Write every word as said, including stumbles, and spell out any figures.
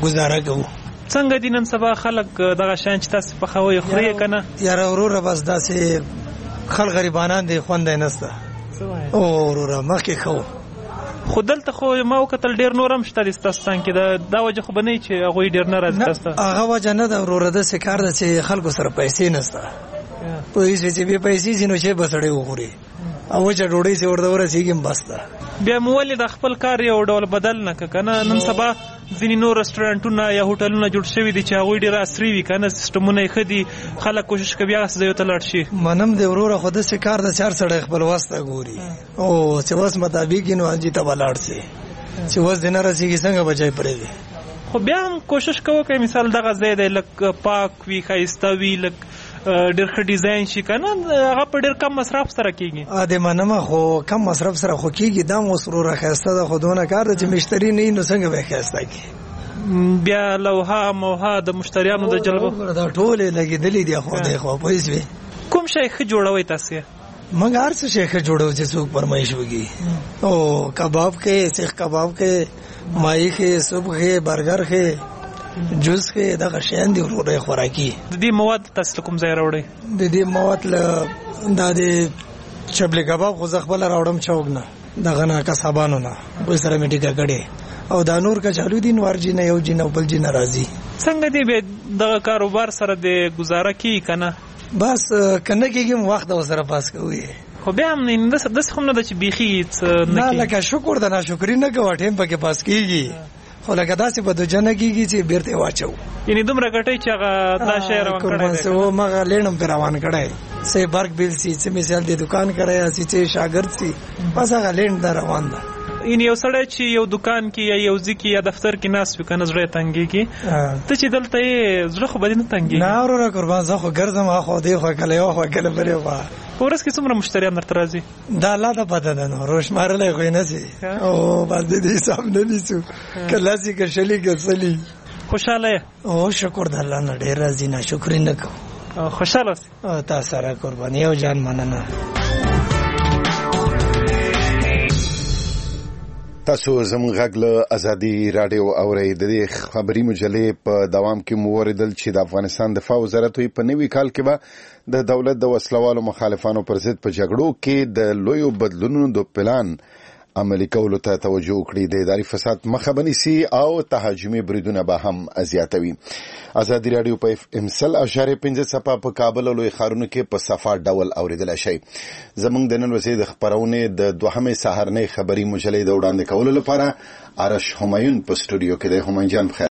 گزاره کوو. څنګه دي نن سبا خلک دغه شیان چې تاسو پخوئ خورئ که نه؟ یاره وروره بس داسې خلک غریبانان دی، خوند یې نشته. او وروره مخکې ښه و، خو دلته خو ما وکتل ډېر نور هم شته دي ستاسو څنګ کې. دا وجه خو به نه وي چې هغوی ډېر نه راځي تاسو ته؟ هغه وجه نه ده وروره، داسې کار ده چې خلکو سره پیسې نشته. پوه شوې چې بې پیسې شي نو شی به سړی وخوري، او وچه ډوډۍ چې ورته ورسېږي هم بس ده. بیا مو ولې د خپل کار یو ډول بدل نه که که نه؟ نن سبا ځینې نور رسټورانټونه یا هوټلونه جوړ شوي دي چې هغوی ډېر عصري وي که نه، سیسټمونه یې ښه دي، خلک کوشش کوي هغه ځایو ته لاړ شي. منم دی وروره، خو داسې کار ده چې هر سړی خپل وس ته ګوري، او چې وس مطابق وي نو حاجي ته به لاړ شي، چې وس دې نه رسېږي څنګه به ځای پرېږدي. خو بیا هم کوشش کوو که مثال دغه ځای دی لږ پاک وي، ښایسته وي، لږ ډېر ښه ډیزاین شي که نه، هغه په ډېر کم مصرف سره کېږي. ادې منمه، خو کم مصرف سره خو کېږي، دا هم اوس وروره ښایسته ده، خو دونه کار ده چې مشتري نه وي نو څنګه به یې ښایسته کړي. بیا لوحه موحه د مشتریانو د جلبو دا ټولې لګېدلې دي خو دی خو پوه شوې. کوم شی ښه جوړوئ تاسې؟ موږ هر څه شی ښه جوړوو چې څوک فرمایش وکړي. او کباب کې، سیخ کباب کې، ماهي کې، سوپ کې، برګر کې، جوس کې، دغه شیان دي وروره خوراکي. د دې مواد تاسو کوم ځای راوړئ؟ د دې مواد له دا د چبلې کباب خو زه خپله راوړم چوک نه، دغه نه کسابانو نه، بل سره مې ټیکه کړې، او دا نور کچالو دي نوار جي نه یو جي نه او بل جي نه راځي. څنګه دی بیا دغه کاروبار سره د ګزاره کېږي که نه؟ بس که نه کېږي هم وخت ورسره پاس کوي. خو بیا هم داسې خو نه ده چې بیخي څه نه کېږي. نه لکه شکر د ناشکري نه کوه، ټایم پکې پاس کېږي، خو لکه داسې به دوجه نه کېږي چې بېرته یې واچو. یعنې دومره ګټئ چې هغه دا شی روان کړی دی؟ او مغه لېڼ هم پرې روان کړی، څه برګ بیل سي، څه مثال د دکان کړی سي، څه شاګرد سي، بس هغه لېڼ دا روان ده. یعنې یو سړی چې یو دکان کې یا یو ځای کې یا دفتر کې ناست وي که نه، زړه یې تنګېږي. ته چې دلته یې زړه خو به دې نه تنګېږي؟ نه وروره قربان، زه خو ګرځم هاخوا دېخوا، کله یو خوا کله بلې خوا. په ورځ کې څومره مشتریان درته راځي؟ دا الله ته پته ده نو، روشمارلی خو یې نه سي، او بس د دې حساب نه نیسو، که لسي که شلي که سلي. خوشحاله یې؟ او شکر د الله نه ډېر راځي، ناشکري نه کوو. خوشحاله اوسې. تا سره قربان، یو جان مننه. تاسو زموږ غږ له ازادي راډیو اورئ. د دې خبري مجلې په دوام کې مو ولیدل چې د افغانستان دفاع وزارت په نوي کال کې به د دولت د وسلوالو مخالفانو پر ضد په جګړو کې د لویو بدلونونو د پلان عملي کولو ته توجه وکړي، د اداري فساد مخه به نیسي او تهاجمي بریدونه به هم زیاتوي. ازادي راډیو په اف ام سل اشاره پنځه څپه په کابل او لوی ښارونو کې په صفا ډول اوریدل شي. زموږ د نن ورځې د خبرونې د دوهمې سهارنۍ خبري مجلې د وړاندې کولو لپاره آرش همایون په سټوډیو کې دی. همایون جان